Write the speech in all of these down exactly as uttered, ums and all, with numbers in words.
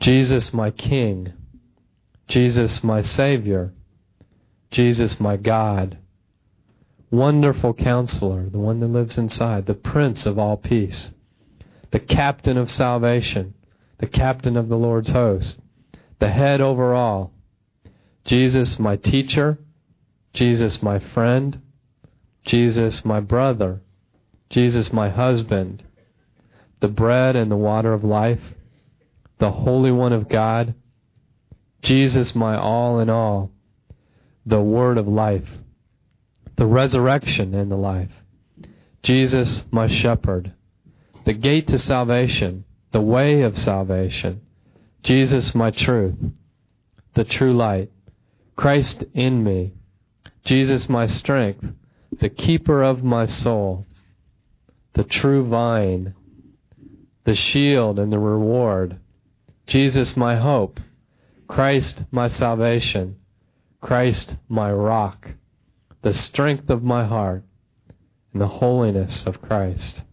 Jesus my King, Jesus my Savior, Jesus my God, Wonderful Counselor, the one that lives inside, the Prince of all peace, the Captain of salvation, the Captain of the Lord's host, the Head over all, Jesus my Teacher, Jesus my Friend, Jesus my Brother, Jesus my Husband, the Bread and the Water of life, the Holy One of God, Jesus my all in all, the Word of life, the resurrection and the life, Jesus my Shepherd, the gate to salvation, the way of salvation, Jesus my truth, the true light, Christ in me, Jesus my strength, the keeper of my soul, the true vine, the shield and the reward, Jesus my hope, Christ my salvation, Christ my rock, the strength of my heart, and the holiness of Christ.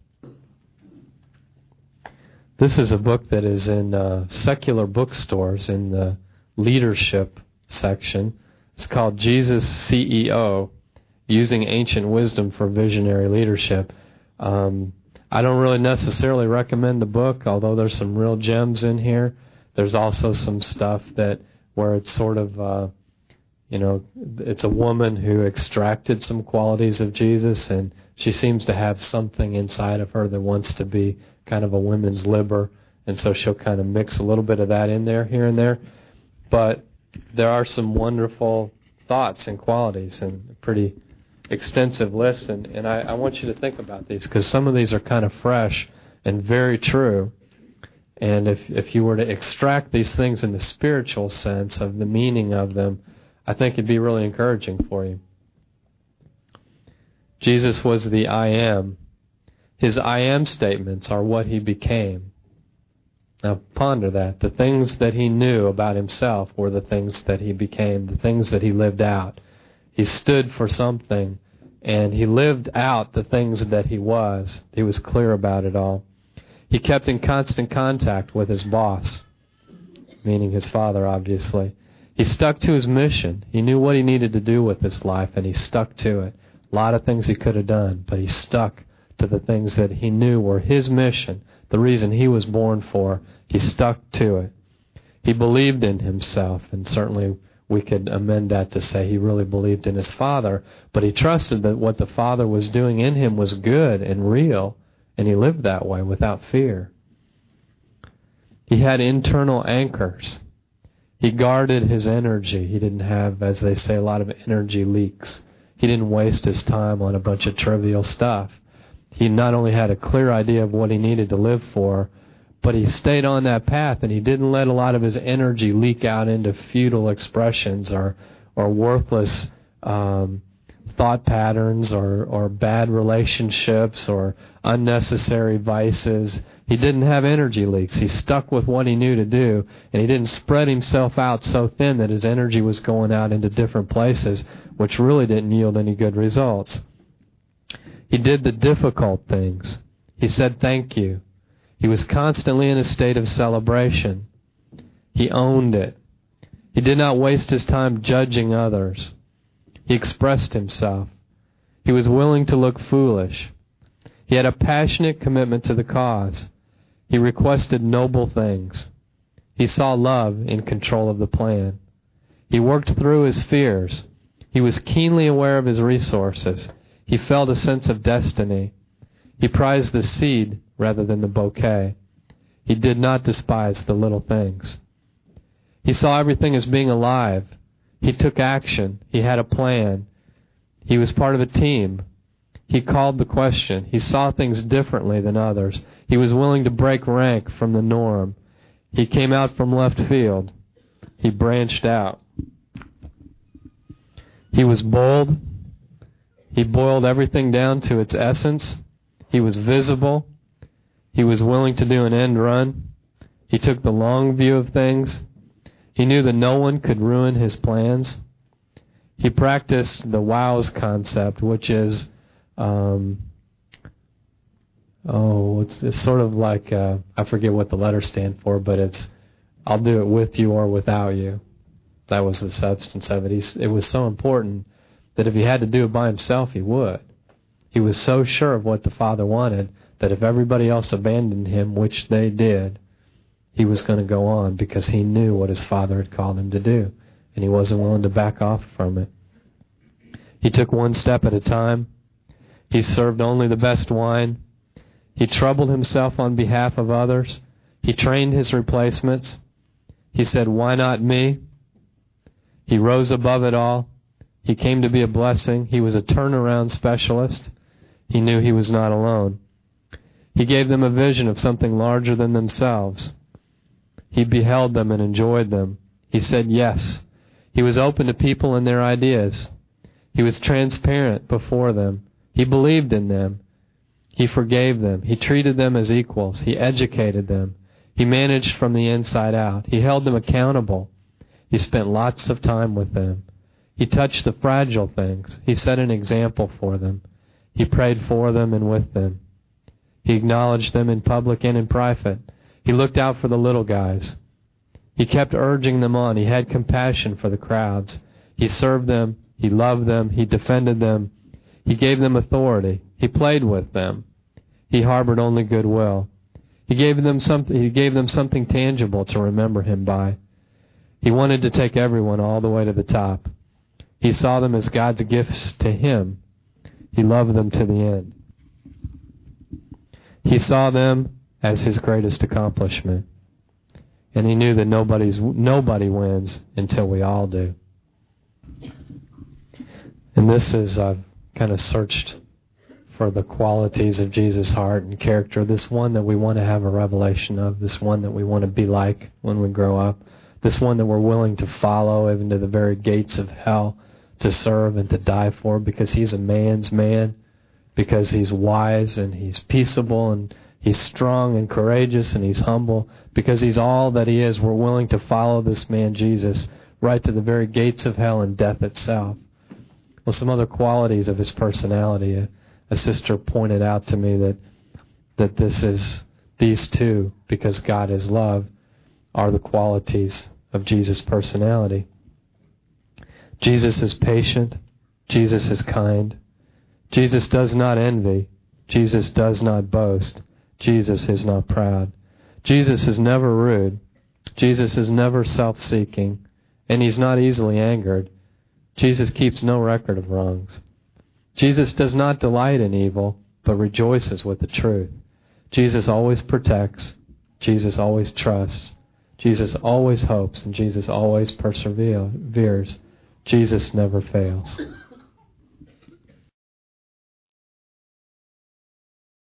This is a book that is in uh, secular bookstores in the leadership section. It's called Jesus C E O, Using Ancient Wisdom for Visionary Leadership. Um, I don't really necessarily recommend the book, although there's some real gems in here. There's also some stuff that where it's sort of, uh, you know, it's a woman who extracted some qualities of Jesus, and she seems to have something inside of her that wants to be kind of a women's liber, and so she'll kind of mix a little bit of that in there, here and there. But there are some wonderful thoughts and qualities, and a pretty extensive list, and, and I, I want you to think about these, because some of these are kind of fresh and very true. And if if you were to extract these things in the spiritual sense of the meaning of them, I think it'd be really encouraging for you. Jesus was the I am. His I am statements are what he became. Now ponder that. The things that he knew about himself were the things that he became, the things that he lived out. He stood for something, and he lived out the things that he was. He was clear about it all. He kept in constant contact with his boss, meaning his Father, obviously. He stuck to his mission. He knew what he needed to do with his life, and he stuck to it. A lot of things he could have done, but he stuck to the things that he knew were his mission, the reason he was born for. He stuck to it. He believed in himself, and certainly we could amend that to say he really believed in his Father, but he trusted that what the Father was doing in him was good and real, and he lived that way without fear. He had internal anchors. He guarded his energy. He didn't have, as they say, a lot of energy leaks. He didn't waste his time on a bunch of trivial stuff. He not only had a clear idea of what he needed to live for, but he stayed on that path, and he didn't let a lot of his energy leak out into futile expressions or or worthless um, thought patterns or, or bad relationships or unnecessary vices. He didn't have energy leaks. He stuck with what he knew to do, and he didn't spread himself out so thin that his energy was going out into different places, which really didn't yield any good results. He did the difficult things. He said thank you. He was constantly in a state of celebration. He owned it. He did not waste his time judging others. He expressed himself. He was willing to look foolish. He had a passionate commitment to the cause. He requested noble things. He saw love in control of the plan. He worked through his fears. He was keenly aware of his resources. He felt a sense of destiny. He prized the seed rather than the bouquet. He did not despise the little things. He saw everything as being alive. He took action. He had a plan. He was part of a team. He called the question. He saw things differently than others. He was willing to break rank from the norm. He came out from left field. He branched out. He was bold. He boiled everything down to its essence. He was visible. He was willing to do an end run. He took the long view of things. He knew that no one could ruin his plans. He practiced the WOWS concept, which is, um, oh, it's, it's sort of like, uh, I forget what the letters stand for, but it's I'll do it with you or without you. That was the substance of it. He's, it was so important that if he had to do it by himself, he would. He was so sure of what the Father wanted that if everybody else abandoned him, which they did, he was going to go on because he knew what his Father had called him to do, and he wasn't willing to back off from it. He took one step at a time. He served only the best wine. He troubled himself on behalf of others. He trained his replacements. He said, "Why not me?" He rose above it all. He came to be a blessing. He was a turnaround specialist. He knew he was not alone. He gave them a vision of something larger than themselves. He beheld them and enjoyed them. He said yes. He was open to people and their ideas. He was transparent before them. He believed in them. He forgave them. He treated them as equals. He educated them. He managed from the inside out. He held them accountable. He spent lots of time with them. He touched the fragile things. He set an example for them. He prayed for them and with them. He acknowledged them in public and in private. He looked out for the little guys. He kept urging them on. He had compassion for the crowds. He served them. He loved them. He defended them. He gave them authority. He played with them. He harbored only goodwill. He gave them something, he gave them something tangible to remember him by. He wanted to take everyone all the way to the top. He saw them as God's gifts to him. He loved them to the end. He saw them as his greatest accomplishment. And he knew that nobody's nobody wins until we all do. And this is, I've kind of searched for the qualities of Jesus' heart and character, this one that we want to have a revelation of, this one that we want to be like when we grow up, this one that we're willing to follow even to the very gates of hell to serve and to die for, because he's a man's man, because he's wise and he's peaceable and he's strong and courageous and he's humble, because he's all that he is. We're willing to follow this man Jesus right to the very gates of hell and death itself. Well, some other qualities of his personality. A, a sister pointed out to me that that this is, these two, because God is love, are the qualities of Jesus' personality. Jesus is patient. Jesus is kind. Jesus does not envy. Jesus does not boast. Jesus is not proud. Jesus is never rude. Jesus is never self-seeking. And he's not easily angered. Jesus keeps no record of wrongs. Jesus does not delight in evil, but rejoices with the truth. Jesus always protects. Jesus always trusts. Jesus always hopes, and Jesus always perseveres. Jesus never fails.